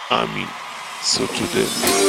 امین ستوده.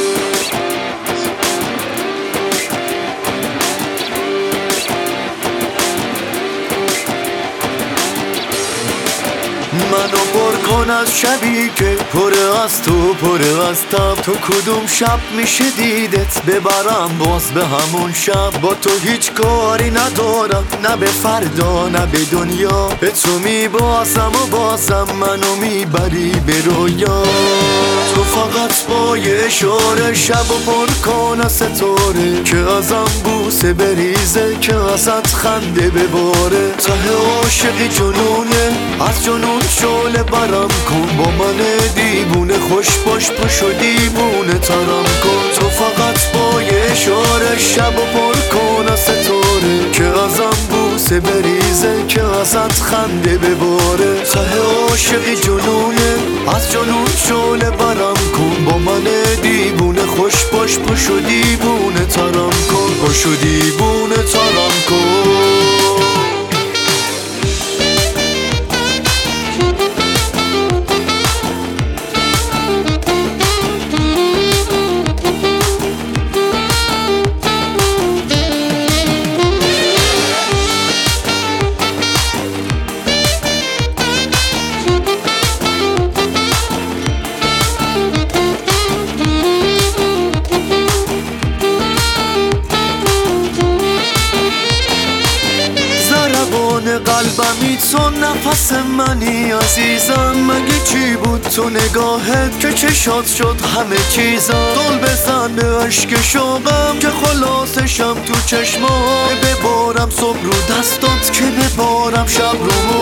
منو پر کن از شبی که پر از تو پر از تب. تو کدوم شب میشه دیدت ببرم باز به همون شب. با تو هیچ کاری ندارم، نه به فردا نه به دنیا. به تو میبازم و بازم منو میبری به رویا. تو فقط با یه اشاره شب و پر کن از ستاره. که ازم بوسه بریزه، که ازت خنده بباره. ته عاشقی جنونه، از جنون شعله برم کن. با من دیوونه خوش باش، پاشو دیوونه ترم کن. تو فقط با یه اشاره شب و پر کن از ستاره. که ازم بوسه بریزه، که ازت خنده بباره. ته عاشقی جنونه، از جنون شعله برم کن. با من دیوونه خوش باش، پاشو دیوونه ترم کن. پاشو دیوونه ترم کن. قلبمی تو نفس منی عزیزم. مگه چی بود تو نگاهت که چشات شد همه چیزم. دل بزن به عشق شوقم که خلاصشم تو چشمات. ببارم صبح رو دستات که ببارم شب رو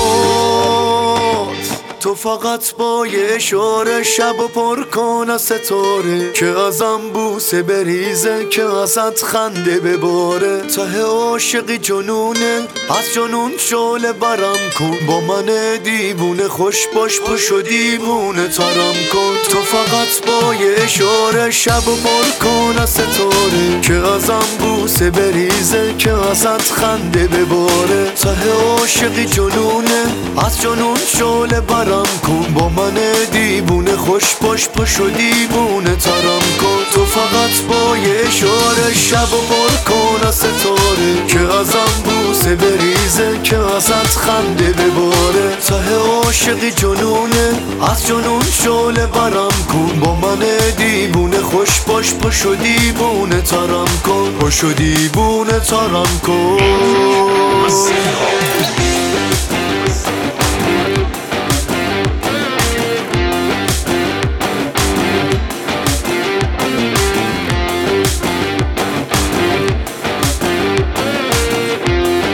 موهات. تو فقط با یه اشاره شب و پر کن از ستاره. که ازم بوسه بریزه، که ازت خنده بباره. ته عاشقی جنونه، از جنون شعله برم کن. با من دیوونه خوش باش، پاشو دیوونه ترم کن. تو فقط با یه اشاره شب و پر کن از ستاره. که ازم بوسه بریزه، که ازت خنده بباره. ته عاشقی جنونه، از جنون شعله برم کن. با من دیوونه خوش باش، پاشو دیوونه ترم کن. تو فقط با یه اشاره شب و پر کن از ستاره. که ازم بوسه بریزه، که ازت خنده بباره. ته عاشقی جنونه، از جنون شعله برم کن. با من دیوونه خوش باش، پاشو دیوونه ترم کن. پاشو دیوونه ترم کن.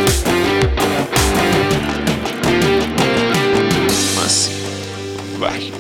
وحید